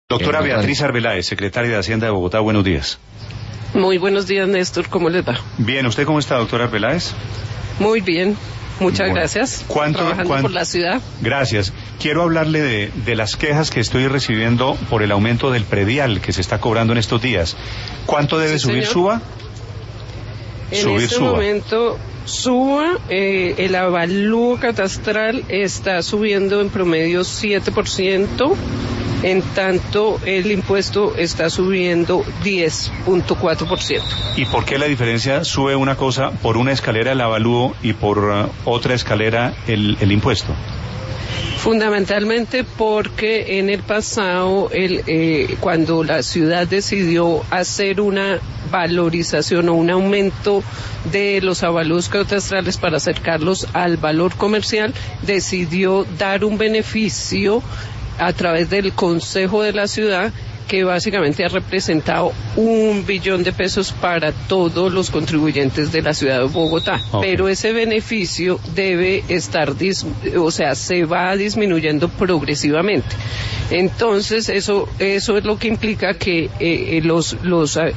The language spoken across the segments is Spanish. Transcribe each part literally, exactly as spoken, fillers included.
Doctora Beatriz Arbeláez, secretaria de Hacienda de Bogotá, buenos días. Muy buenos días, Néstor, ¿cómo les va? Bien, ¿usted cómo está, doctora Arbeláez? Muy bien, muchas bueno, gracias. ¿cuánto, Trabajando cuánto, por la ciudad. Gracias. Quiero hablarle de, de las quejas que estoy recibiendo por el aumento del predial que se está cobrando en estos días. ¿Cuánto debe sí, subir señor. Suba? En subir este Suba. momento, Suba, eh, el avalúo catastral está subiendo en promedio siete por ciento. En tanto, el impuesto está subiendo diez punto cuatro por ciento. ¿Y por qué la diferencia sube una cosa por una escalera el avalúo y por uh, otra escalera el, el impuesto? Fundamentalmente porque en el pasado, el, eh, cuando la ciudad decidió hacer una valorización o un aumento de los avalúos catastrales para acercarlos al valor comercial, decidió dar un beneficio a través del Consejo de la Ciudad, que básicamente ha representado un billón de pesos para todos los contribuyentes de la ciudad de Bogotá. Okay. Pero ese beneficio debe estar, dis, o sea, se va disminuyendo progresivamente. Entonces, eso eso es lo que implica que eh, los los eh,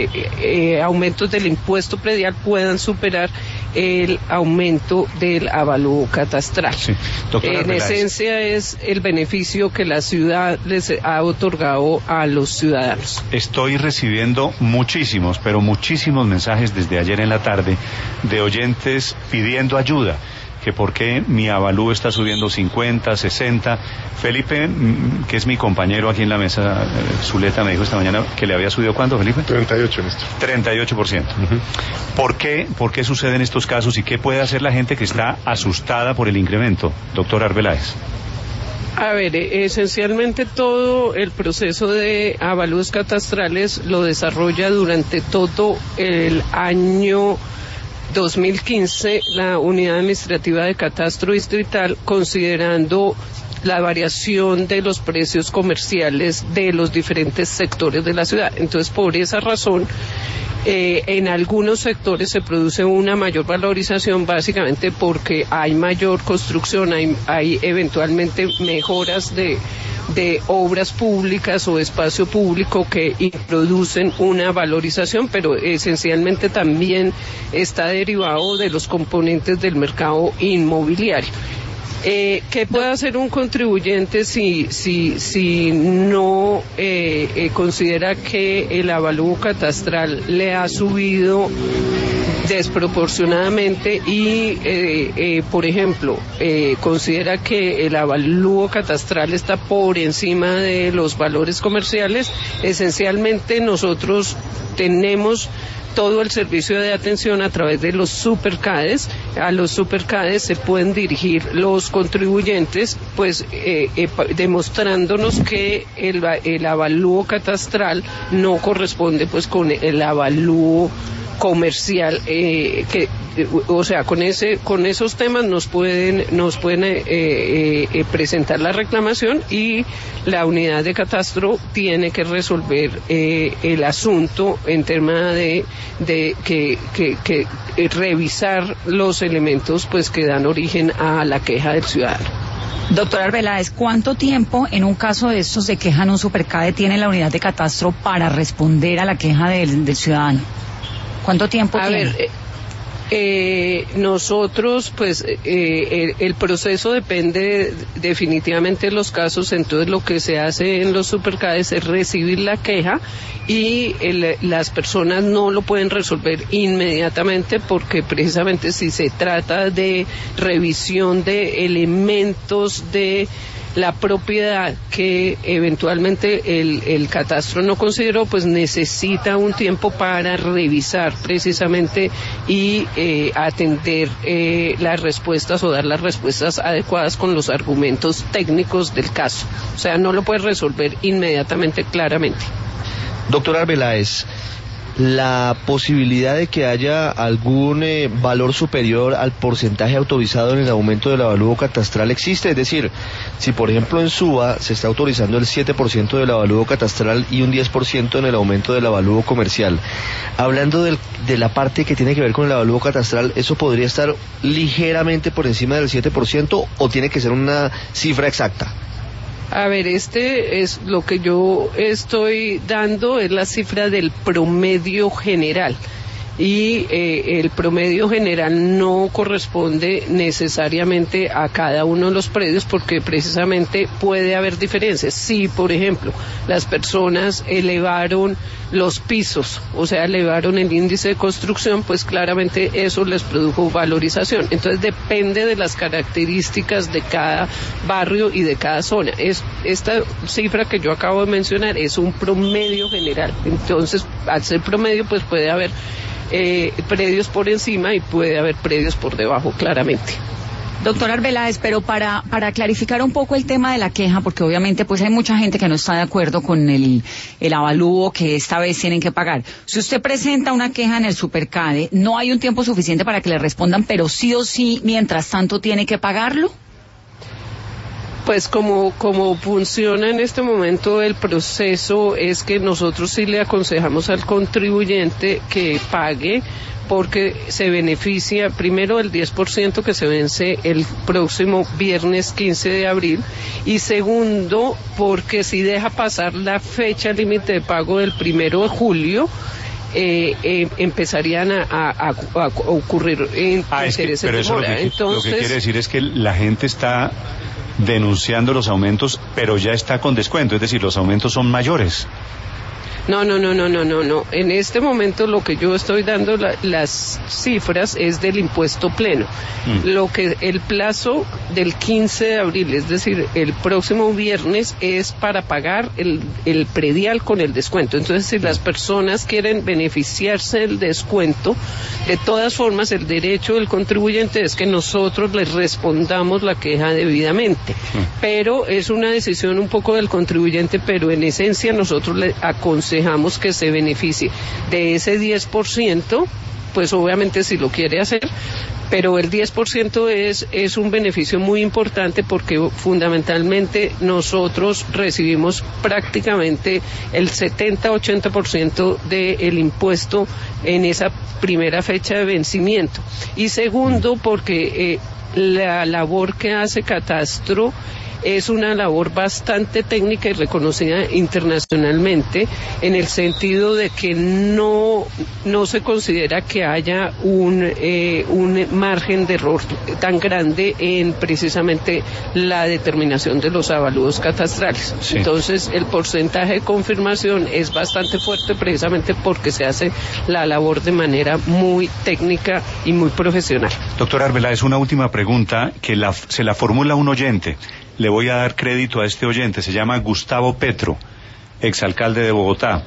eh, aumentos del impuesto predial puedan superar el aumento del avalúo catastral. Sí. En Arbeláez. Esencia es el beneficio que la ciudad les ha otorgado a los ciudadanos. Estoy recibiendo muchísimos, pero muchísimos mensajes desde ayer en la tarde de oyentes pidiendo ayuda, que por qué mi avalúo está subiendo cincuenta, sesenta. Felipe, que es mi compañero aquí en la mesa, Zuleta me dijo esta mañana que le había subido ¿cuánto, Felipe? treinta y ocho, Néstor. treinta y ocho por ciento. Uh-huh. ¿Por qué, ¿Por qué suceden estos casos y qué puede hacer la gente que está asustada por el incremento, doctor Arbeláez? A ver, esencialmente todo el proceso de avalúos catastrales lo desarrolla durante todo el año dos mil quince la Unidad Administrativa de Catastro Distrital, considerando la variación de los precios comerciales de los diferentes sectores de la ciudad. Entonces, por esa razón, eh, en algunos sectores se produce una mayor valorización, básicamente porque hay mayor construcción, hay, hay eventualmente mejoras de de obras públicas o espacio público que introducen una valorización, pero esencialmente también está derivado de los componentes del mercado inmobiliario. Eh, ¿Qué puede hacer un contribuyente si si si no eh, eh, considera que el avalúo catastral le ha subido desproporcionadamente y, eh, eh, por ejemplo, eh, considera que el avalúo catastral está por encima de los valores comerciales? Esencialmente nosotros tenemos todo el servicio de atención a través de los supercades. A los supercades se pueden dirigir los contribuyentes, pues eh, eh, demostrándonos que el, el avalúo catastral no corresponde pues con el avalúo comercial, eh, que o sea con ese con esos temas nos pueden nos pueden eh, eh, eh, presentar la reclamación y la unidad de catastro tiene que resolver eh, el asunto en tema de de que, que, que eh, revisar los elementos pues que dan origen a la queja del ciudadano. Doctor Arbeláez, ¿cuánto tiempo en un caso de estos de queja en un supercade tiene la unidad de catastro para responder a la queja del, del ciudadano? ¿Cuánto tiempo a tiene? ver, eh, eh, nosotros, pues, eh, el, el proceso depende definitivamente de los casos. Entonces lo que se hace en los supercades es recibir la queja y el, las personas no lo pueden resolver inmediatamente, porque precisamente si se trata de revisión de elementos de la propiedad que eventualmente el, el catastro no consideró, pues necesita un tiempo para revisar precisamente y eh, atender eh, las respuestas o dar las respuestas adecuadas con los argumentos técnicos del caso. O sea, no lo puede resolver inmediatamente, claramente. Doctor Arbeláez, la posibilidad de que haya algún eh, valor superior al porcentaje autorizado en el aumento del avalúo catastral existe, es decir, si por ejemplo en Suba se está autorizando el siete por ciento del avalúo catastral y un diez por ciento en el aumento del avalúo comercial, hablando del, de la parte que tiene que ver con el avalúo catastral, ¿eso podría estar ligeramente por encima del siete por ciento o tiene que ser una cifra exacta? A ver, este es lo que yo estoy dando, es la cifra del promedio general. Y eh, el promedio general no corresponde necesariamente a cada uno de los predios porque precisamente puede haber diferencias. Si, por ejemplo, las personas elevaron los pisos, o sea, elevaron el índice de construcción, pues claramente eso les produjo valorización. Entonces depende de las características de cada barrio y de cada zona. Es, esta cifra que yo acabo de mencionar es un promedio general. Entonces, al ser promedio, pues puede haber Eh, predios por encima y puede haber predios por debajo, claramente. Doctor Arbeláez, pero para, para clarificar un poco el tema de la queja, porque obviamente pues hay mucha gente que no está de acuerdo con el, el avalúo que esta vez tienen que pagar. Si usted presenta una queja en el Supercade, no hay un tiempo suficiente para que le respondan, pero sí o sí, mientras tanto, tiene que pagarlo. Pues como, como funciona en este momento el proceso es que nosotros sí le aconsejamos al contribuyente que pague porque se beneficia primero el diez por ciento que se vence el próximo viernes quince de abril y segundo porque si deja pasar la fecha límite de pago del primero de julio Eh, eh, empezarían a, a, a, a ocurrir en ah, intereses que, pero de eso demora. Lo que, Entonces, lo que quiere decir es que la gente está denunciando los aumentos, pero ya está con descuento, es decir, los aumentos son mayores. No, no, no, no, no, no, no. En este momento lo que yo estoy dando la, las cifras es del impuesto pleno. Mm. Lo que el plazo del quince de abril, es decir, el próximo viernes, es para pagar el, el predial con el descuento. Entonces, si las personas quieren beneficiarse del descuento, de todas formas, el derecho del contribuyente es que nosotros les respondamos la queja debidamente. Mm. Pero es una decisión un poco del contribuyente, pero en esencia nosotros le aconsejamos que se beneficie de ese diez por ciento, pues obviamente si lo quiere hacer, pero el diez por ciento es, es un beneficio muy importante porque fundamentalmente nosotros recibimos prácticamente el setenta a ochenta por ciento del impuesto en esa primera fecha de vencimiento. Y segundo, porque eh, la labor que hace Catastro es una labor bastante técnica y reconocida internacionalmente en el sentido de que no no se considera que haya un eh, un margen de error tan grande en precisamente la determinación de los avalúos catastrales. Sí. Entonces el porcentaje de confirmación es bastante fuerte precisamente porque se hace la labor de manera muy técnica y muy profesional. Doctor Arbeláez, una última pregunta que la, se la formula un oyente. Le voy a dar crédito a este oyente, se llama Gustavo Petro, exalcalde de Bogotá,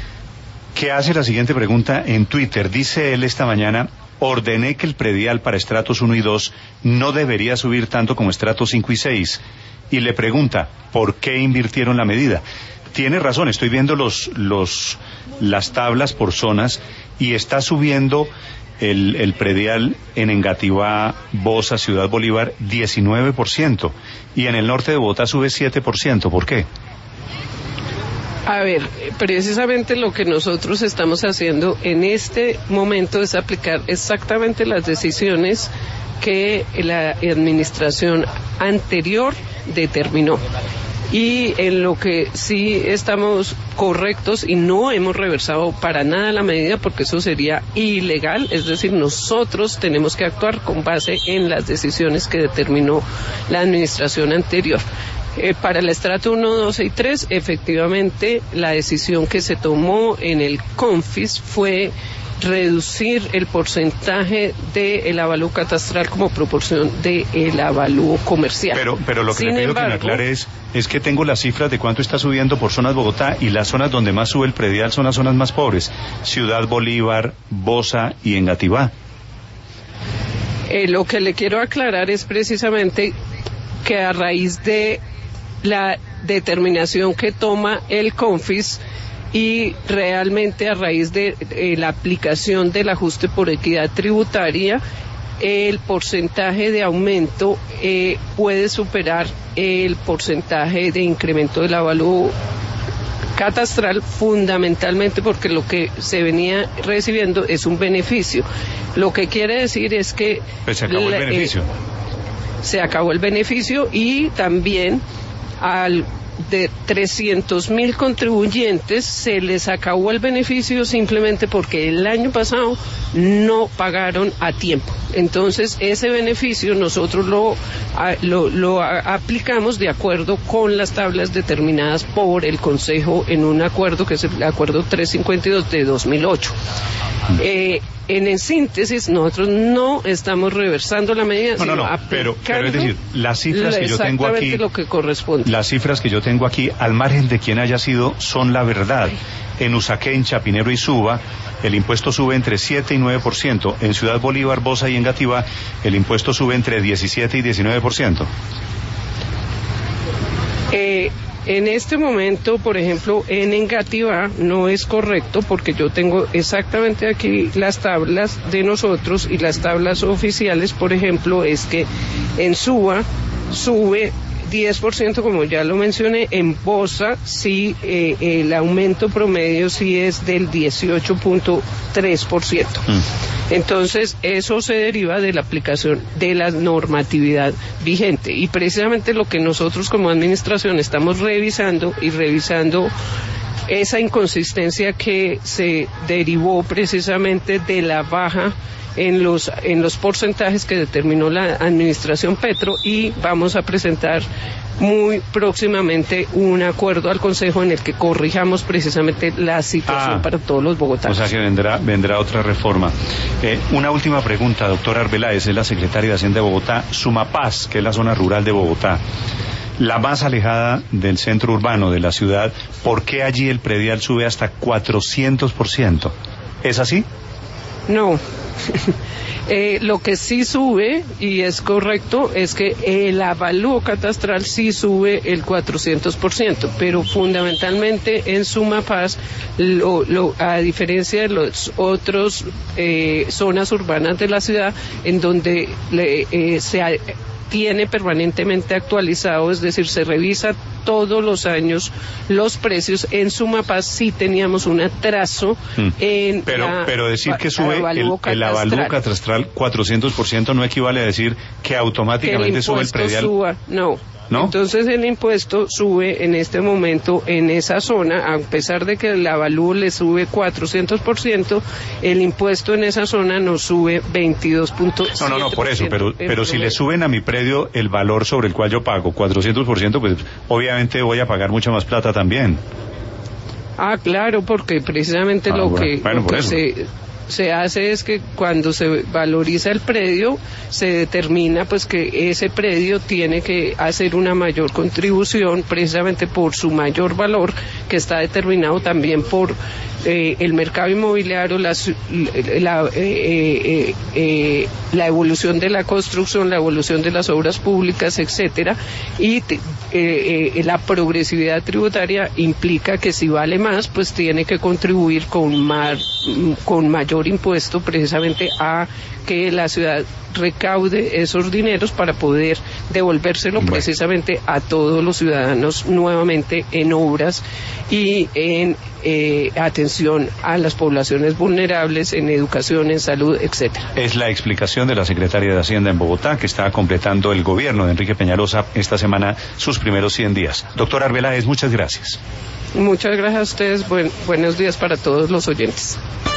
que hace la siguiente pregunta en Twitter. Dice él esta mañana: ordené que el predial para estratos uno y dos no debería subir tanto como estratos cinco y seis. Y le pregunta, ¿por qué invirtieron la medida? Tiene razón, estoy viendo los, los, las tablas por zonas y está subiendo el, el predial en Engativá, Bosa, Ciudad Bolívar, diecinueve por ciento. Y en el norte de Bogotá sube siete por ciento. ¿Por qué? A ver, precisamente lo que nosotros estamos haciendo en este momento es aplicar exactamente las decisiones que la administración anterior determinó. Y en lo que sí estamos correctos y no hemos reversado para nada la medida porque eso sería ilegal, es decir, nosotros tenemos que actuar con base en las decisiones que determinó la administración anterior. Eh, para el estrato uno, dos y tres, efectivamente la decisión que se tomó en el CONFIS fue reducir el porcentaje del avalúo catastral como proporción del avalúo comercial. Pero, pero lo que Sin le pido embargo, que me aclare es, es que tengo las cifras de cuánto está subiendo por zonas Bogotá y las zonas donde más sube el predial son las zonas más pobres, Ciudad Bolívar, Bosa y Engativá. Eh, lo que le quiero aclarar es precisamente que a raíz de la determinación que toma el CONFIS y realmente a raíz de eh, la aplicación del ajuste por equidad tributaria, el porcentaje de aumento eh, puede superar el porcentaje de incremento del avalúo catastral, fundamentalmente porque lo que se venía recibiendo es un beneficio. Lo que quiere decir es que pues se acabó el beneficio. Eh, se acabó el beneficio y también al de trescientos mil contribuyentes se les acabó el beneficio simplemente porque el año pasado no pagaron a tiempo. Entonces ese beneficio nosotros lo, lo, lo aplicamos de acuerdo con las tablas determinadas por el Consejo en un acuerdo que es el acuerdo trescientos cincuenta y dos de dos mil ocho. Eh, En el síntesis, nosotros no estamos reversando la medida, no, no, no, pero, pero es decir, las cifras que yo tengo aquí, lo que corresponde. Las cifras que yo tengo aquí, al margen de quien haya sido, son la verdad. En Usaquén, Chapinero y Suba, el impuesto sube entre siete y nueve por ciento. En Ciudad Bolívar, Bosa y Engativá, el impuesto sube entre diecisiete y diecinueve por ciento. Eh... En este momento, por ejemplo, en Engativá no es correcto porque yo tengo exactamente aquí las tablas de nosotros y las tablas oficiales, por ejemplo, es que en Suba sube diez por ciento, como ya lo mencioné, en Bosa sí, eh, el aumento promedio sí es del dieciocho punto tres por ciento. Mm. Entonces, eso se deriva de la aplicación de la normatividad vigente y precisamente lo que nosotros como administración estamos revisando y revisando esa inconsistencia que se derivó precisamente de la baja en los en los porcentajes que determinó la administración Petro, y vamos a presentar muy próximamente un acuerdo al Consejo en el que corrijamos precisamente la situación ah, para todos los bogotanos. O sea que vendrá vendrá otra reforma. Eh, una última pregunta, doctora Arbeláez, es la secretaria de Hacienda de Bogotá. Sumapaz, que es la zona rural de Bogotá, la más alejada del centro urbano de la ciudad, ¿por qué allí el predial sube hasta cuatrocientos por ciento? ¿Es así? No. Eh, lo que sí sube, y es correcto, es que el avalúo catastral sí sube el cuatrocientos por ciento, pero fundamentalmente en Sumapaz, lo, lo, a diferencia de las otras eh, zonas urbanas de la ciudad, en donde le, eh, se ha, tiene permanentemente actualizado, es decir, se revisa todos los años los precios. En Sumapaz sí teníamos un atraso mm. en pero, la, pero decir que sube el, el avalúo catastral cuatrocientos por ciento no equivale a decir que automáticamente que el sube el predial. Suba, no. ¿No? Entonces el impuesto sube en este momento en esa zona, a pesar de que el avalúo le sube cuatrocientos por ciento, el impuesto en esa zona nos sube veintidós punto siete por ciento. No, no, no, por eso, pero, pero si le suben a mi predio el valor sobre el cual yo pago cuatrocientos por ciento, pues obviamente voy a pagar mucha más plata también. Ah, claro, porque precisamente ah, lo bueno, que, bueno, lo que eso. se... se hace es que cuando se valoriza el predio se determina pues que ese predio tiene que hacer una mayor contribución precisamente por su mayor valor, que está determinado también por eh, el mercado inmobiliario, la, la, eh, eh, eh, la evolución de la construcción, la evolución de las obras públicas, etcétera, y eh, eh, la progresividad tributaria implica que si vale más pues tiene que contribuir con más, con mayor impuesto precisamente a que la ciudad recaude esos dineros para poder devolvérselo bueno. precisamente a todos los ciudadanos nuevamente en obras y en eh, atención a las poblaciones vulnerables, en educación, en salud, etcétera. Es la explicación de la secretaria de Hacienda en Bogotá, que está completando el gobierno de Enrique Peñalosa esta semana sus primeros cien días. Doctora Arbeláez, muchas gracias. Muchas gracias a ustedes. Buen, buenos días para todos los oyentes.